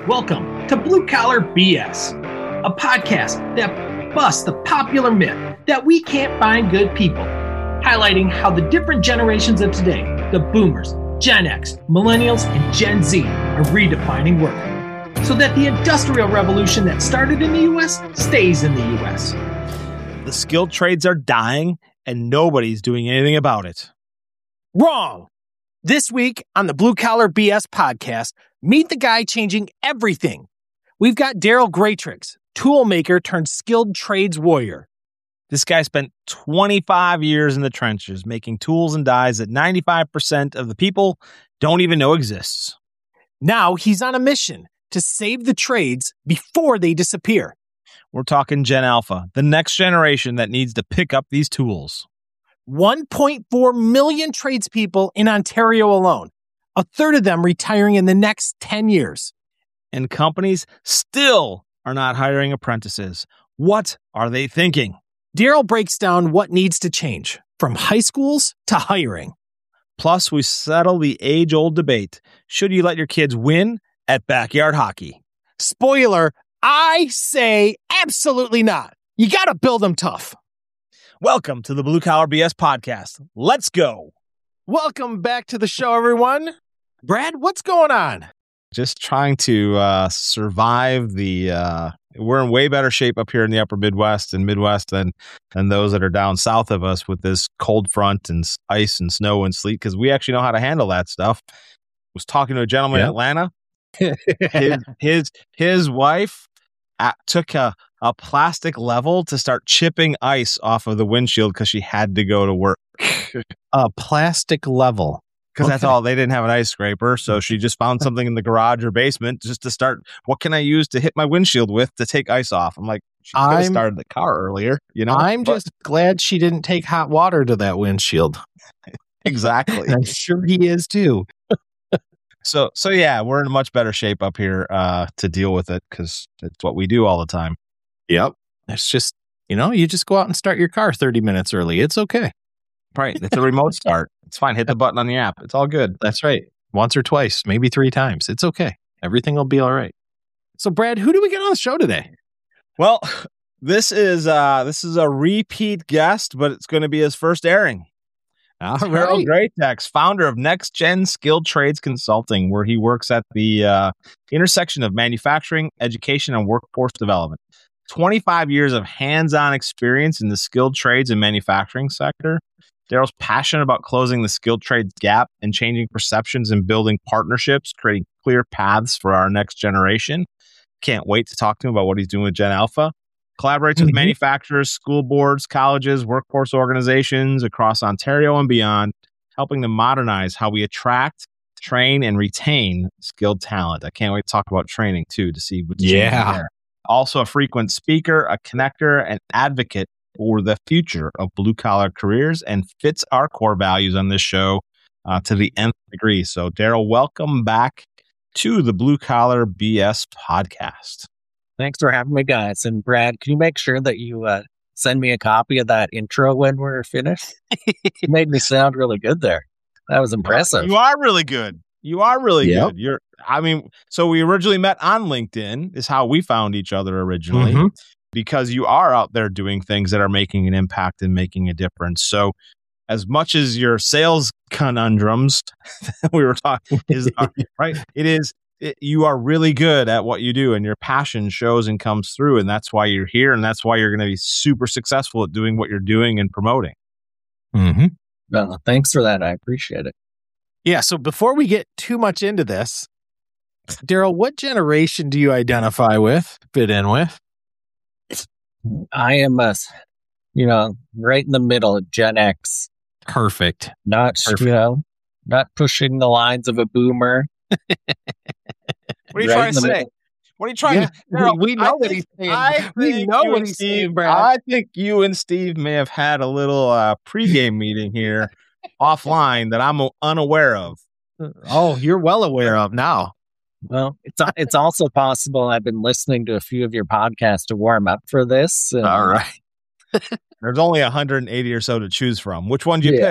Welcome to Blue Collar BS, a podcast that busts the popular myth that we can't find good people, highlighting how the different generations of today, the boomers, Gen X, millennials, and Gen Z, are redefining work, so that the industrial revolution that started in the U.S. stays in the U.S. The skilled trades are dying, and nobody's doing anything about it. Wrong! This week on the Blue Collar BS podcast, meet the guy changing everything. We've got Daryl Graytrix, tool maker turned skilled trades warrior. This guy spent 25 years in the trenches making tools and dies that 95% of the people don't even know exists. Now he's on a mission to save the trades before they disappear. We're talking Gen Alpha, the next generation that needs to pick up these tools. 1.4 million tradespeople in Ontario alone, a third of them retiring in the next 10 years. And companies still are not hiring apprentices. What are they thinking? Daryl breaks down what needs to change, from high schools to hiring. Plus, we settle the age-old debate. Should you let your kids win at backyard hockey? Spoiler, I say absolutely not. You got to build them tough. Welcome to the Blue Collar BS podcast. Let's go. Welcome back to the show, everyone. Brad, what's going on? Just trying to survive the... we're in way better shape up here in the upper Midwest and Midwest than those that are down south of us with this cold front and ice and snow and sleet, because we actually know how to handle that stuff. Was talking to a gentleman in Atlanta. His wife took a plastic level to start chipping ice off of the windshield because she had to go to work. A plastic level. Because that's all. They didn't have an ice scraper, so she just found something in the garage or basement just to start. What can I use to hit my windshield with to take ice off? I'm like, she could have started the car earlier. You know, just glad she didn't take hot water to that windshield. Exactly. I'm sure he is too. So yeah, we're in much better shape up here to deal with it because it's what we do all the time. Yep. It's just, you just go out and start your car 30 minutes early. It's okay. Right. It's a remote start. It's fine. Hit the button on the app. It's all good. That's right. Once or twice, maybe 3 times. It's okay. Everything will be all right. So, Brad, who do we get on the show today? Well, this is a repeat guest, but it's going to be his first airing. Daryl Graytrix, founder of Next Gen Skilled Trades Consulting, where he works at the intersection of manufacturing, education, and workforce development. 25 years of hands-on experience in the skilled trades and manufacturing sector. Daryl's passionate about closing the skilled trades gap and changing perceptions and building partnerships, creating clear paths for our next generation. Can't wait to talk to him about what he's doing with Gen Alpha. Collaborates with manufacturers, school boards, colleges, workforce organizations across Ontario and beyond, helping to modernize how we attract, train, and retain skilled talent. I can't wait to talk about training too, to see what's changing there. Also a frequent speaker, a connector, and advocate for the future of blue-collar careers, and fits our core values on this show to the nth degree. So, Daryl, welcome back to the Blue Collar BS podcast. Thanks for having me, guys. And Brad, can you make sure that you send me a copy of that intro when we're finished? It made me sound really good there. That was impressive. You are really good. You are really good. So we originally met on LinkedIn, is how we found each other originally. Because you are out there doing things that are making an impact and making a difference. So as much as your sales conundrums we were talking right, you are really good at what you do, and your passion shows and comes through. And that's why you're here. And that's why you're going to be super successful at doing what you're doing and promoting. Well, thanks for that. I appreciate it. Yeah. So before we get too much into this, Daryl, what generation do you identify with, fit in with? I am right in the middle, Gen X. Perfect. Not pushing the lines of a boomer. What are you trying to say? What are you trying to say? We know what he's saying. We know what he's saying, Brad. I think you and Steve may have had a little pregame meeting here offline that I'm unaware of. Oh, you're well aware of now. Well, it's also possible I've been listening to a few of your podcasts to warm up for this. All right. There's only 180 or so to choose from. Which one did you pick?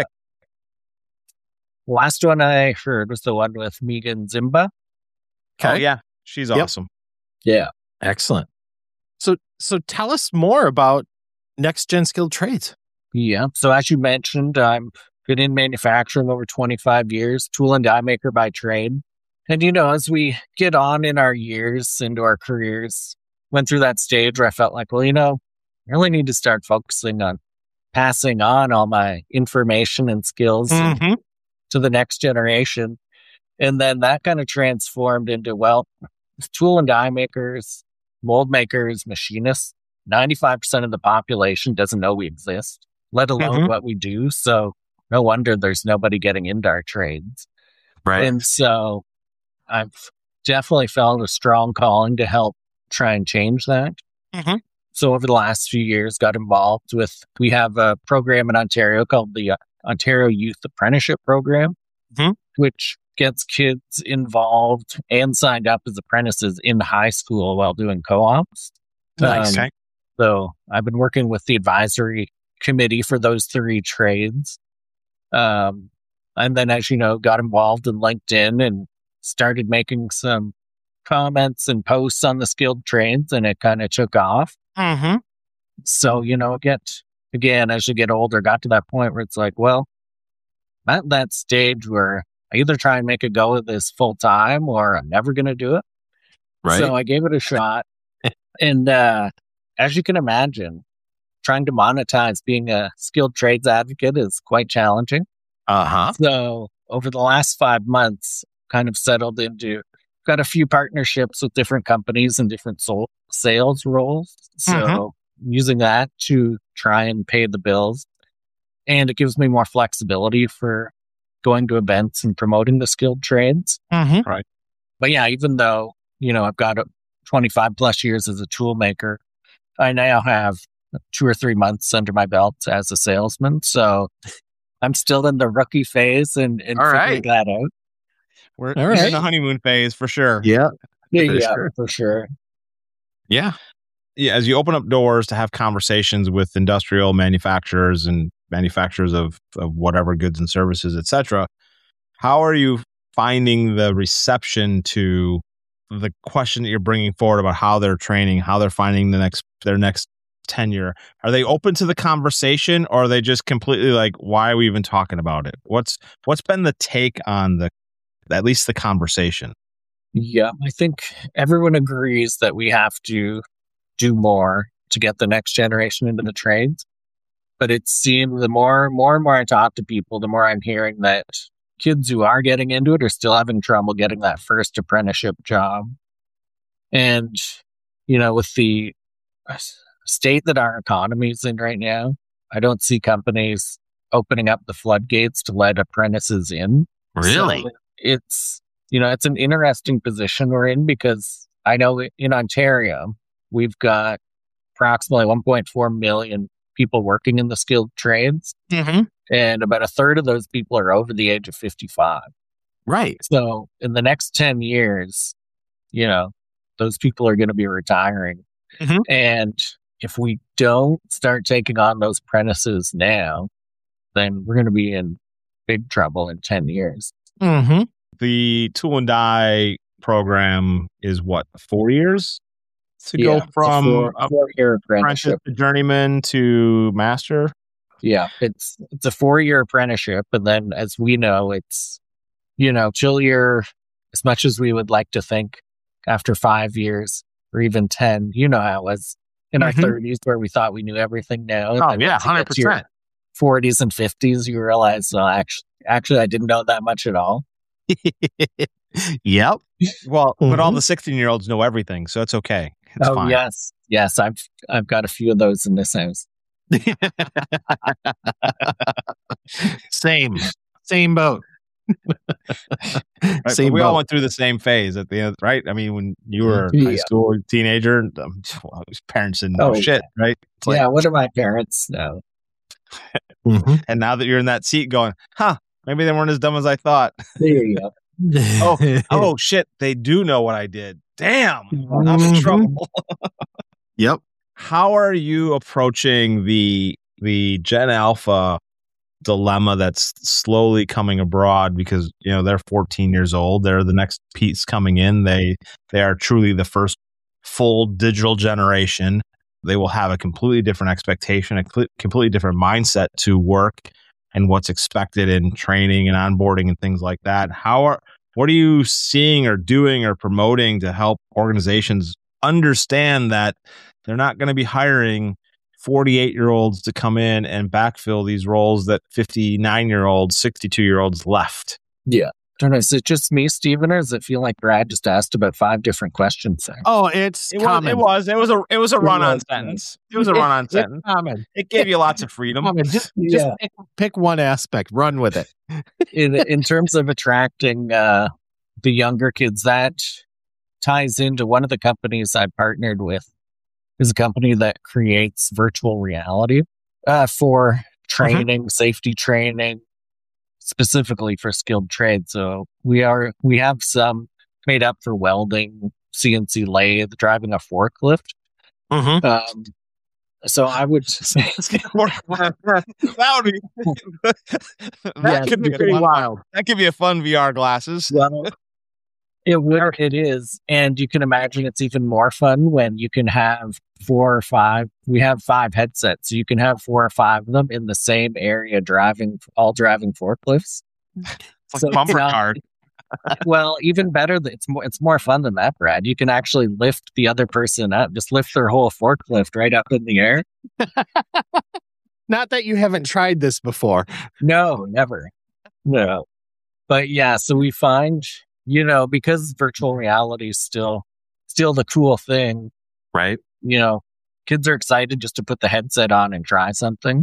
Last one I heard was the one with Megan Zimba. Okay. Oh, yeah. She's awesome. Yeah. Excellent. So tell us more about Next Gen Skilled Trades. Yeah. So as you mentioned, I've been in manufacturing over 25 years, tool and die maker by trade. And, as we get on in our years into our careers, went through that stage where I felt like, I really need to start focusing on passing on all my information and skills to the next generation. And then that kind of transformed into, tool and die makers, mold makers, machinists, 95% of the population doesn't know we exist, let alone what we do. So no wonder there's nobody getting into our trades. Right. And so I've definitely felt a strong calling to help try and change that. So over the last few years, got involved we have a program in Ontario called the Ontario Youth Apprenticeship Program, which gets kids involved and signed up as apprentices in high school while doing co-ops. Nice. So I've been working with the advisory committee for those 3 trades. And then, as you know, got involved in LinkedIn and started making some comments and posts on the skilled trades, and it kind of took off. So, again, as you get older, got to that point where it's like, I'm at that stage where I either try and make a go of this full time or I'm never going to do it. Right. So I gave it a shot. And as you can imagine, trying to monetize being a skilled trades advocate is quite challenging. So over the last 5 months, kind of settled into, got a few partnerships with different companies and different sales roles. So using that to try and pay the bills. And it gives me more flexibility for going to events and promoting the skilled trades. Right. But yeah, even though, I've got 25 plus years as a tool maker, I now have 2 or 3 months under my belt as a salesman. So I'm still in the rookie phase and figuring that out. We're in the honeymoon phase for sure. Yeah. For sure. Yeah. Yeah. As you open up doors to have conversations with industrial manufacturers and manufacturers of whatever goods and services, etc., how are you finding the reception to the question that you're bringing forward about how they're training, how they're finding their next tenure? Are they open to the conversation, or are they just completely like, why are we even talking about it? What's been the take on at least the conversation? Yeah, I think everyone agrees that we have to do more to get the next generation into the trades. But it seems the more and more I talk to people, the more I'm hearing that kids who are getting into it are still having trouble getting that first apprenticeship job. And, with the state that our economy is in right now, I don't see companies opening up the floodgates to let apprentices in. Really? So it's an interesting position we're in, because I know in Ontario, we've got approximately 1.4 million people working in the skilled trades. And about a third of those people are over the age of 55. Right. So in the next 10 years, those people are going to be retiring. And if we don't start taking on those apprentices now, then we're going to be in big trouble in 10 years. The tool and die program is what, 4 years to go from a 4-year apprenticeship to journeyman to master? Yeah, it's a 4-year apprenticeship. And then, as we know, it's, till you're, as much as we would like to think after 5 years or even 10, how it was in our 30s where we thought we knew everything now. Oh, yeah, 100%. 40s and 50s, you realize, actually, I didn't know that much at all. Yep. Well, but all the 16-year-olds know everything, so it's okay. It's fine. Yes. I've got a few of those in this house. Same boat. Right, we all went through the same phase at the end, right? I mean, when you were a high school teenager, parents didn't know shit, right? It's like, what do my parents know? And now that you're in that seat going, maybe they weren't as dumb as I thought. There you go. oh shit, they do know what I did. Damn, I'm in trouble. Yep. How are you approaching the Gen Alpha dilemma that's slowly coming abroad because they're 14 years old. They're the next piece coming in. They are truly the first full digital generation. They will have a completely different expectation, a completely different mindset to work and what's expected in training and onboarding and things like that. What are you seeing or doing or promoting to help organizations understand that they're not going to be hiring 48-year-olds to come in and backfill these roles that 59-year-olds, 62-year-olds left? Yeah. I don't know. Is it just me, Stephen, or does it feel like Brad just asked about 5 different questions there? Oh, it was a run-on sentence. It was a run-on sentence. Common. It gave you lots of freedom. Just pick one aspect, run with it. In terms of attracting the younger kids, that ties into one of the companies I partnered with. Is a company that creates virtual reality for training, safety training, specifically for skilled trades. So we have some made up for welding, CNC lathe, driving a forklift. So I would say that could be pretty wild. That could be a fun VR glasses. Well, it is. And you can imagine it's even more fun when you can have 4 or 5. We have 5 headsets. So you can have 4 or 5 of them in the same area driving forklifts. It's like bumper card. Well, even better, it's more fun than that, Brad. You can actually lift the other person up, just lift their whole forklift right up in the air. Not that you haven't tried this before. No, never. No. But yeah, so we find, because virtual reality is still the cool thing, right? Kids are excited just to put the headset on and try something.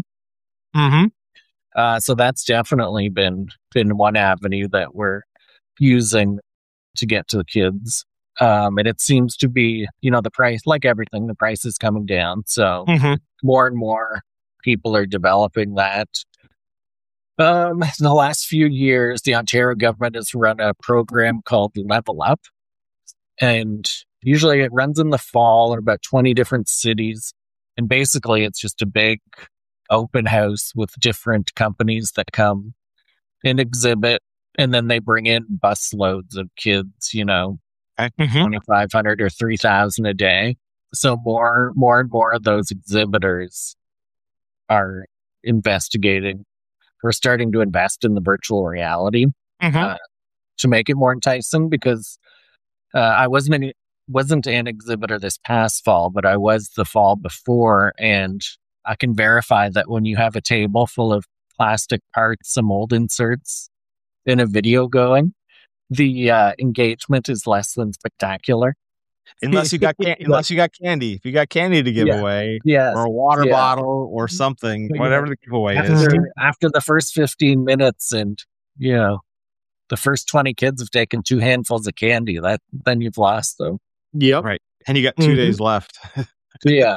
So that's definitely been one avenue that we're using to get to the kids. And it seems to be, the price, like everything, the price is coming down. So more and more people are developing that. In the last few years, the Ontario government has run a program called Level Up. And usually it runs in the fall in about 20 different cities. And basically it's just a big open house with different companies that come and exhibit. And then they bring in bus loads of kids, 2,500 or 3,000 a day. So more and more of those exhibitors are investigating. We're starting to invest in the virtual reality to make it more enticing, because I wasn't an exhibitor this past fall, but I was the fall before, and I can verify that when you have a table full of plastic parts, some mold inserts, in a video going, the engagement is less than spectacular. Unless you got candy. If you got candy to give away, or a water bottle or something, whatever the giveaway is. After the first 15 minutes and, the first 20 kids have taken 2 handfuls of candy, then you've lost them. Yep. Right. And you got 2 days left. Yeah.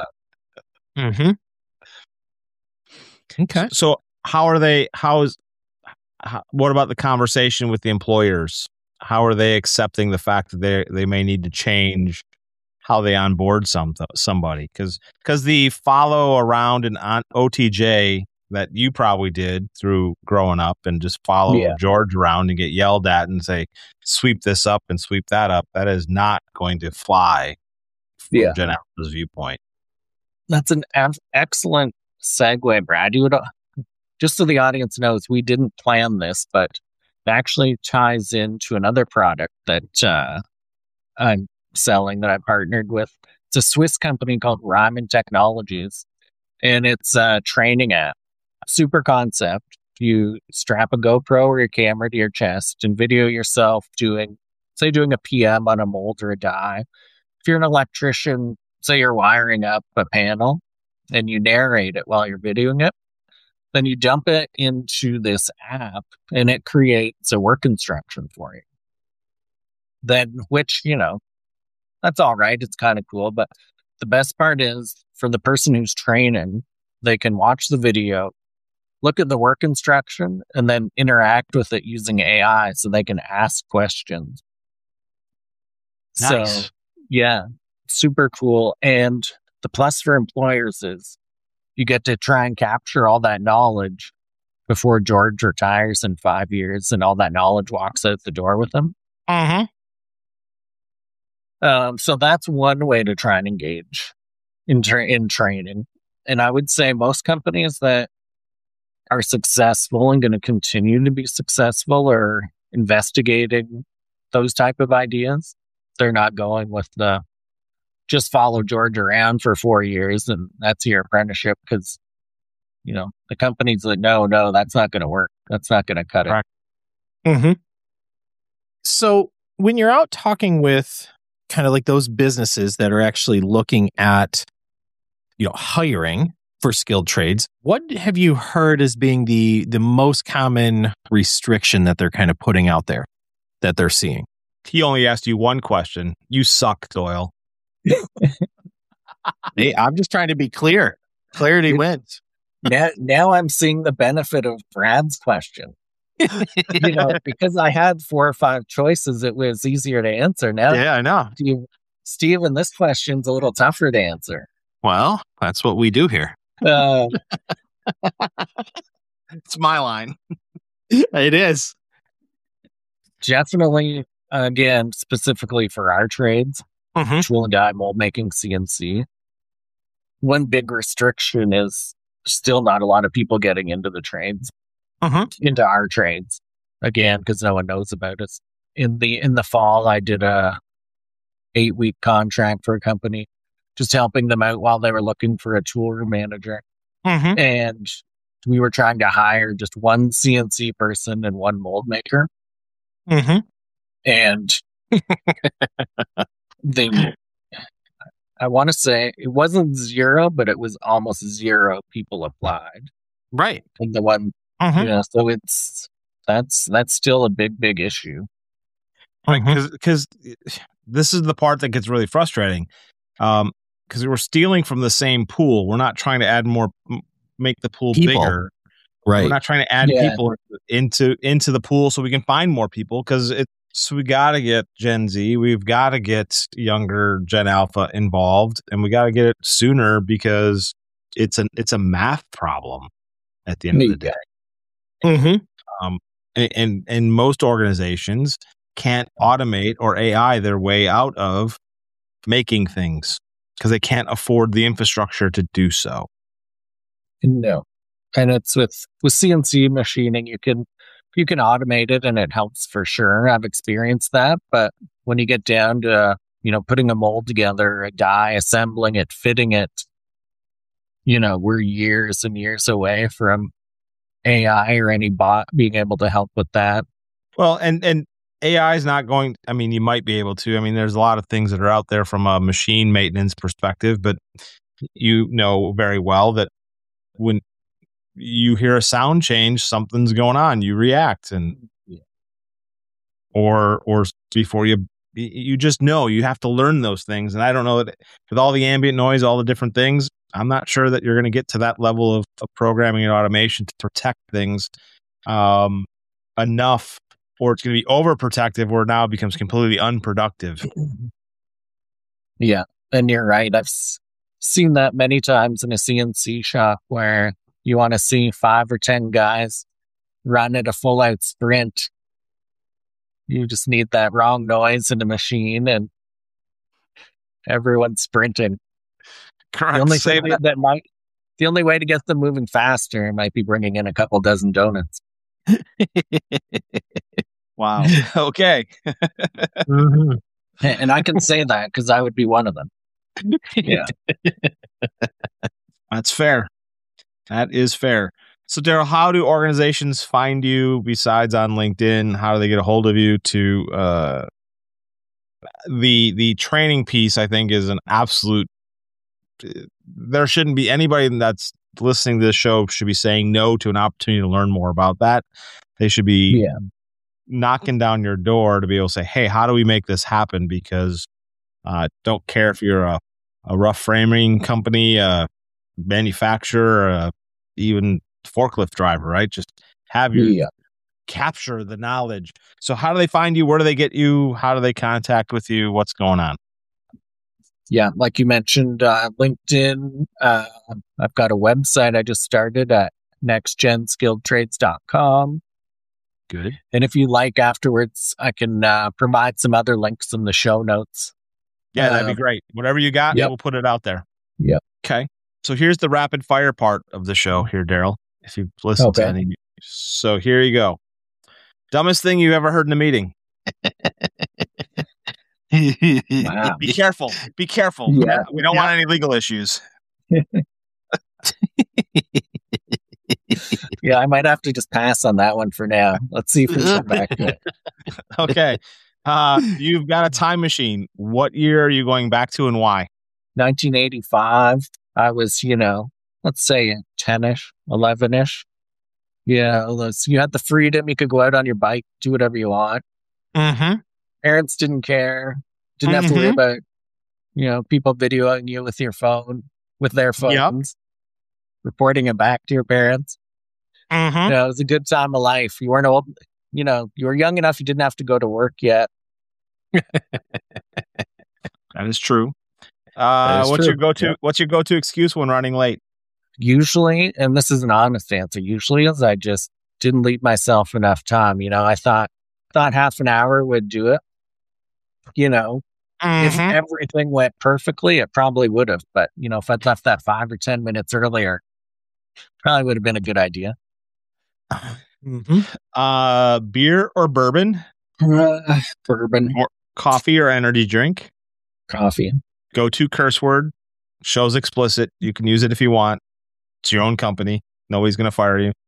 Okay. So what about the conversation with the employers? How are they accepting the fact that they may need to change how they onboard somebody? Because the follow around and on OTJ that you probably did through growing up and just follow George around and get yelled at and say, sweep this up and sweep that up, that is not going to fly from Gen Alpha's viewpoint. That's an excellent segue, Brad. Just so the audience knows, we didn't plan this, but it actually ties into another product that I'm selling that I partnered with. It's a Swiss company called Ryman Technologies, and it's a training app. Super concept. You strap a GoPro or your camera to your chest and video yourself doing a PM on a mold or a die. If you're an electrician, say you're wiring up a panel, and you narrate it while you're videoing it, then you dump it into this app and it creates a work instruction for you. Then, which, that's all right. It's kind of cool. But the best part is, for the person who's training, they can watch the video, look at the work instruction, and then interact with it using AI so they can ask questions. Nice. So, yeah, super cool. And the plus for employers is you get to try and capture all that knowledge before George retires in 5 years and all that knowledge walks out the door with him. So that's one way to try and engage in training. And I would say most companies that are successful and going to continue to be successful are investigating those type of ideas. They're not going with the just follow George around for 4 years and that's your apprenticeship, because the companies that no, that's not going to work. That's not going to cut it. So when you're out talking with kind of like those businesses that are actually looking at, hiring for skilled trades, what have you heard as being the most common restriction that they're kind of putting out there that they're seeing? He only asked you one question. You suck, Doyle. Hey, I'm just trying to be clear. Clarity wins. Now I'm seeing the benefit of Brad's question. Because I had 4 or 5 choices, it was easier to answer. Now, yeah, I know. Steven, this question's a little tougher to answer. Well, that's what we do here. It's my line. It is. Definitely, again, specifically for our trades, tool and die, mold making, CNC. One big restriction is still not a lot of people getting into the trades, into our trades, again, because no one knows about us. In the fall, I did a 8-week contract for a company, just helping them out while they were looking for a tool room manager. And we were trying to hire just one CNC person and one mold maker. And I want to say it wasn't 0, but it was almost 0 people applied. Right. And the one, so that's still a big issue. Because this is the part that gets really frustrating. Because we're stealing from the same pool. We're not trying to add more, make the pool bigger. Right. We're not trying to add people into the pool so we can find more people, because so we got to get Gen Z. We've got to get younger Gen Alpha involved, and we got to get it sooner, because it's a math problem at the end of the day. And most organizations can't automate or AI their way out of making things because they can't afford the infrastructure to do so. No. And it's with CNC machining, you can automate it and it helps for sure. I've experienced that. But when you get down to, putting a mold together, a die, assembling it, fitting it, we're years and years away from AI or any bot being able to help with that. Well, and AI is not going, you might be able to. There's a lot of things that are out there from a machine maintenance perspective, but you know very well that when you hear a sound change, something's going on, you react, and or before you just know, you have to learn those things. And I don't know that with all the ambient noise, all the different things, I'm not sure that you're going to get to that level of programming and automation to protect things enough, or it's going to be overprotective where now it becomes completely unproductive. Yeah, and you're right. I've seen that many times in a CNC shop where you want to see 5 or 10 guys run at a full-out sprint. You just need that wrong noise in the machine and everyone's sprinting. Correct. The only way to get them moving faster might be bringing in a couple dozen donuts. Wow. Okay. And I can say that because I would be one of them. Yeah. That's fair. That is fair. So, Daryl, how do organizations find you besides on LinkedIn? How do they get a hold of you? To the training piece, I think, is an absolute. There shouldn't be anybody that's listening to this show should be saying no to an opportunity to learn more about that. They should be knocking down your door to be able to say, "Hey, how do we make this happen?" Because don't care if you're a rough framing company, a manufacturer, even forklift driver, right? Just have your capture the knowledge. So how do they find you? Where do they get you? How do they contact with you? What's going on? Yeah, like you mentioned, LinkedIn. I've got a website I just started at nextgenskilledtrades.com. Good. And if you like afterwards, I can provide some other links in the show notes. Yeah, that'd be great. Whatever you got, Yep. we'll put it out there. Yep. Okay. So here's the rapid fire part of the show here, Daryl. If you've listened to any. So here you go. Dumbest thing you ever heard in a meeting. Wow. Be careful. Be careful. Yeah. We don't want any legal issues. Yeah, I might have to just pass on that one for now. Let's see if we come back to it. Okay. You've got a time machine. What year are you going back to and why? 1985. I was, let's say 10-ish, 11-ish. Yeah, you had the freedom. You could go out on your bike, do whatever you want. Mm-hmm. Parents didn't care. Didn't have to worry about, people videoing you with their phone, with their phones, reporting it back to your parents. Mm-hmm. It was a good time of life. You weren't old, you were young enough. You didn't have to go to work yet. That is true. What's your go-to excuse when running late? Usually, and this is an honest answer, usually is I just didn't leave myself enough time. I thought half an hour would do it. If everything went perfectly, it probably would have. But, if I'd left that 5 or 10 minutes earlier, probably would have been a good idea. Beer or bourbon? Bourbon. Or coffee or energy drink? Coffee. Go-to curse word. Show's explicit. You can use it if you want. It's your own company. Nobody's going to fire you.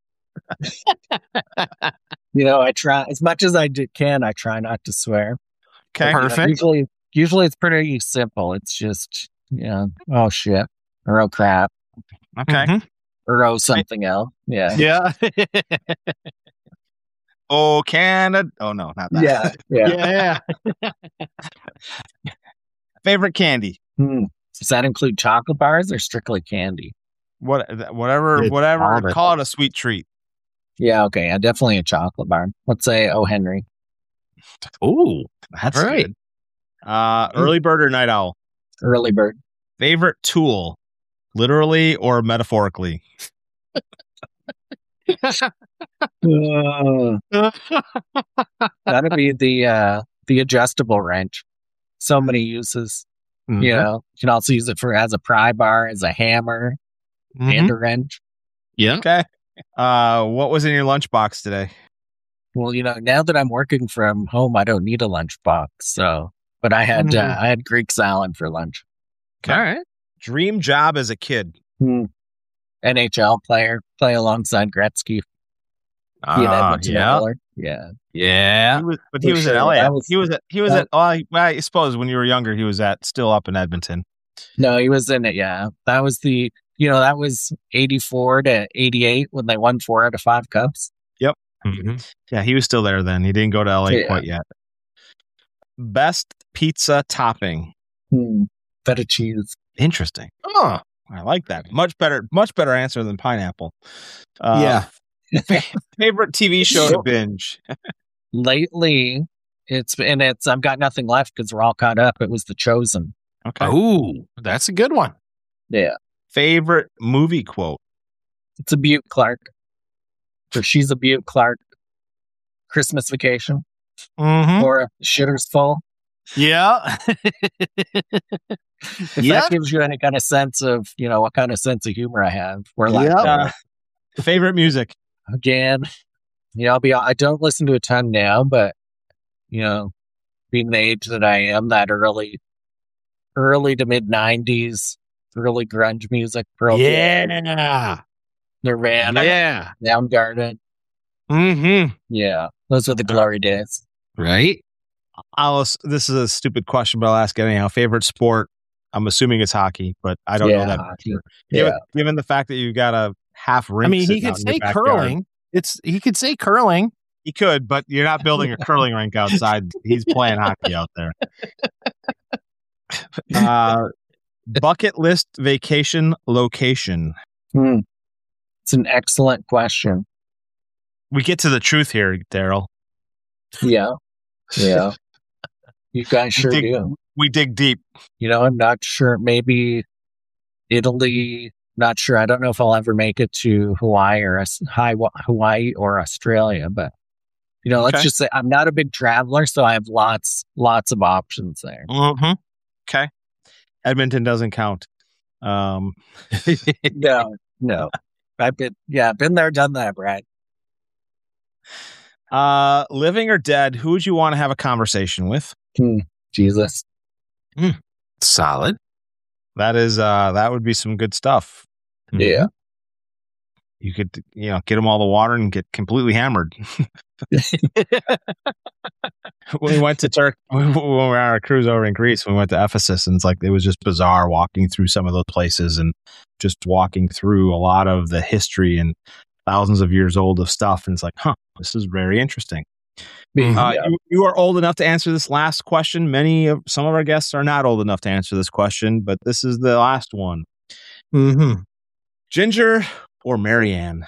I try as much as I can. I try not to swear. Okay, perfect. Usually it's pretty simple. It's just, oh shit, or oh crap, okay, or oh something else. Yeah, Yeah. Oh, Canada. Oh no, not that. Yeah. Favorite candy? Does that include chocolate bars or strictly candy? Whatever. Call it a sweet treat. Yeah, okay. Definitely a chocolate bar. Let's say O. Henry. Oh, That's right. good. Early bird or night owl? Early bird. Favorite tool, literally or metaphorically? That'd be the adjustable wrench. So many uses. You can also use it as a pry bar, as a hammer, and a wrench. Yeah. Okay. What was in your lunchbox today? Well, now that I'm working from home, I don't need a lunchbox. But I had Greek salad for lunch. Okay. All right. Dream job as a kid? NHL player, play alongside Gretzky. Yeah. Yeah. He was at LA. He was at. I suppose when you were younger, he was still up in Edmonton. No, he was in it. Yeah, that was that was 84 to 88 when they won 4 out of 5 cups. Yep. Yeah, he was still there then. He didn't go to LA quite yet. Best pizza topping? Feta cheese. Interesting. Oh, I like that. Much better answer than pineapple. Yeah. Favorite TV show to binge? Lately, I've got nothing left because we're all caught up. It was The Chosen. Okay. Oh, that's a good one. Yeah. Favorite movie quote? It's a Butte Clark. Or She's a Butte Clark. Christmas Vacation. Or Shitter's Full. Yeah. If that gives you any kind of sense of, what kind of sense of humor I have. Favorite music? Again, I don't listen to a ton now, but, being the age that I am, that early to mid 90s, early grunge music. Yeah. Nirvana. Yeah. Soundgarden. Yeah. Those were the glory days. Right. This is a stupid question, but I'll ask it anyhow. Favorite sport? I'm assuming it's hockey, but I don't know that. Hockey. Given the fact that you got a half rink. I mean, he could say curling. He could say curling. He could, but you're not building a curling rink outside. He's playing hockey out there. Bucket list vacation location. It's an excellent question. We get to the truth here, Daryl. Yeah. You guys sure do. We dig deep. I'm not sure. Maybe Italy, not sure. I don't know if I'll ever make it to Hawaii or Australia, but let's just say I'm not a big traveler, so I have lots of options there. Mm-hmm. Okay. Edmonton doesn't count. No. I've been there, done that, Brad. Living or dead, who would you want to have a conversation with? Jesus. Solid. That would be some good stuff. Yeah. You could, get them all the water and get completely hammered. When we went to Turkey, when we were on our cruise over in Greece, we went to Ephesus, and it was just bizarre walking through some of those places and just walking through a lot of the history and thousands of years old of stuff. And it's like, this is very interesting. You are old enough to answer this last question. Some of our guests are not old enough to answer this question, but this is the last one. Mm-hmm. Ginger or Marianne?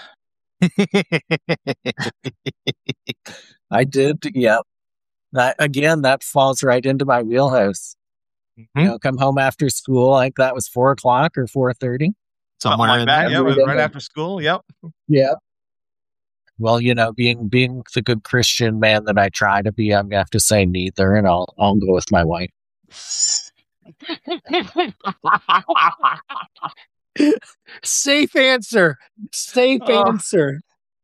I did. Yep. That falls right into my wheelhouse. Mm-hmm. Come home after school, like that was 4:00 or 4:30. Something like that. Yeah, right after school. Yep. Yeah. Well, being the good Christian man that I try to be, I'm gonna have to say neither, and I'll go with my wife. Safe answer. Answer.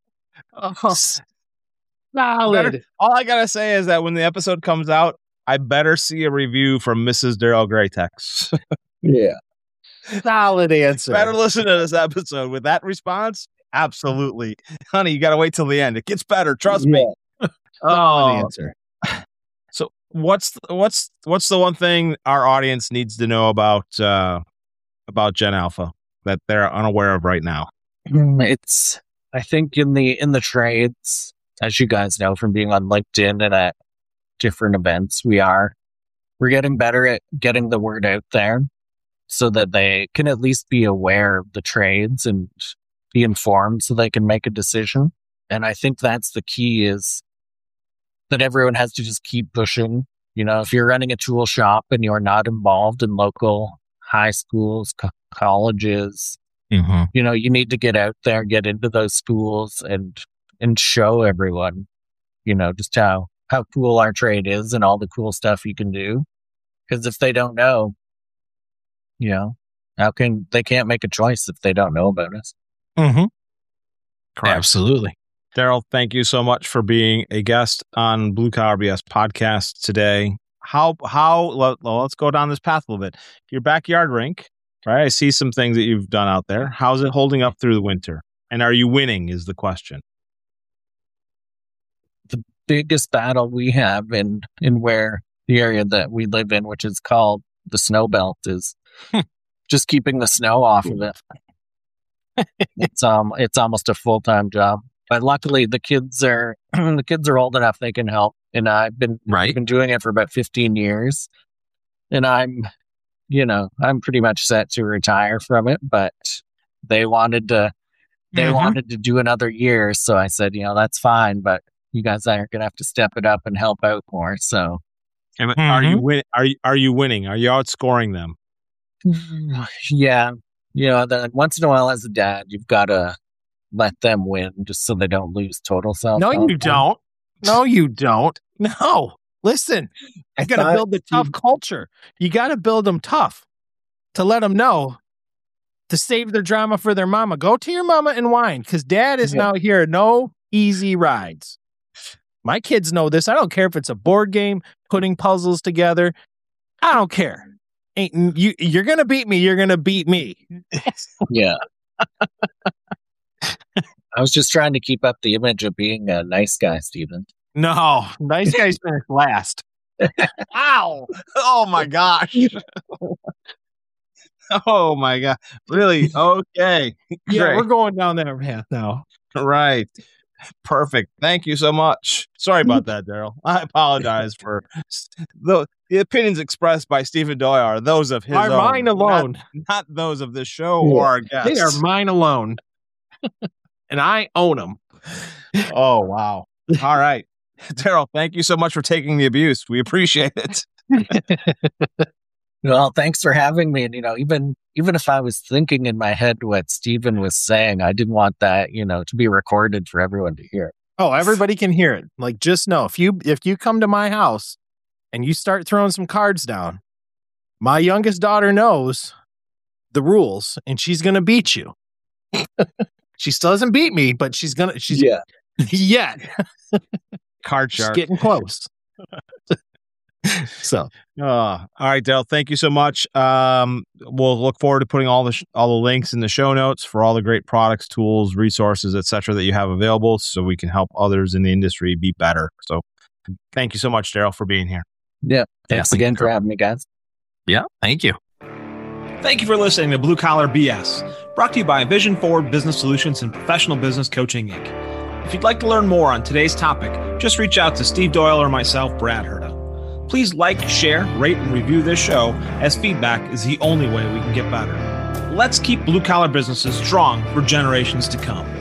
Solid. All I gotta say is that when the episode comes out, I better see a review from Mrs. Daryl Graytex. Yeah. Solid answer. Better listen to this episode with that response. Absolutely, honey. You gotta wait till the end. It gets better. Trust me. Solid answer. So, what's the one thing our audience needs to know about Gen Alpha that they're unaware of right now? It's, I think, in the trades, as you guys know from being on LinkedIn and at different events, we're getting better at getting the word out there so that they can at least be aware of the trades and be informed so they can make a decision. And I think that's the key, is that everyone has to just keep pushing. If you're running a tool shop and you're not involved in local high schools, colleges, mm-hmm. You need to get out there, get into those schools and show everyone, just how cool our trade is and all the cool stuff you can do. Because if they don't know, they can't make a choice if they don't know about us. Mm-hmm. Correct. Absolutely. Daryl, thank you so much for being a guest on Blue Collar BS podcast today. Let's go down this path a little bit. Your backyard rink, right? I see some things that you've done out there. How's it holding up through the winter? And are you winning is the question. The biggest battle we have in where the area that we live in, which is called the Snow Belt, is just keeping the snow off of it. It's almost a full-time job. But luckily the kids are old enough they can help. And I've been doing it for about 15 years. And I'm pretty much set to retire from it, but they wanted to do another year. So I said, that's fine, but you guys are going to have to step it up and help out more. So are you winning? Are you winning? Are you outscoring them? Yeah. Once in a while as a dad, you've got to let them win just so they don't lose total self. No, you don't. No, you don't. No. Listen, you got to build the tough culture. You got to build them tough to let them know to save their drama for their mama. Go to your mama and whine, because dad is now here. No easy rides. My kids know this. I don't care if it's a board game, putting puzzles together. I don't care. You're going to beat me. You're going to beat me. Yeah. I was just trying to keep up the image of being a nice guy, Stephen. No, nice guys finish last. Ow! Oh my gosh! Oh my god! Really? Okay. Yeah, Great. we're going down that path now. Right. Perfect. Thank you so much. Sorry about that, Daryl. I apologize for the opinions expressed by Stephen Doyle are those of his own. Are mine alone, not those of this show or our guests. They are mine alone, and I own them. Oh wow! All right. Daryl, thank you so much for taking the abuse. We appreciate it. Well, thanks for having me. And, even if I was thinking in my head what Stephen was saying, I didn't want that, to be recorded for everyone to hear. Oh, everybody can hear it. Like, just know if you come to my house and you start throwing some cards down, my youngest daughter knows the rules and she's going to beat you. She still doesn't beat me, but she's yeah. Card shark. She's getting close. So, all right, Daryl, thank you so much. We'll look forward to putting all the links in the show notes for all the great products, tools, resources, etc. that you have available, so we can help others in the industry be better. So, thank you so much, Daryl, for being here. Yeah, thanks again for having me, guys. Yeah, thank you. Thank you for listening to Blue Collar BS, brought to you by Vision Forward Business Solutions and Professional Business Coaching, Inc. If you'd like to learn more on today's topic, just reach out to Steve Doyle or myself, Brad Herda. Please like, share, rate, and review this show, as feedback is the only way we can get better. Let's keep blue-collar businesses strong for generations to come.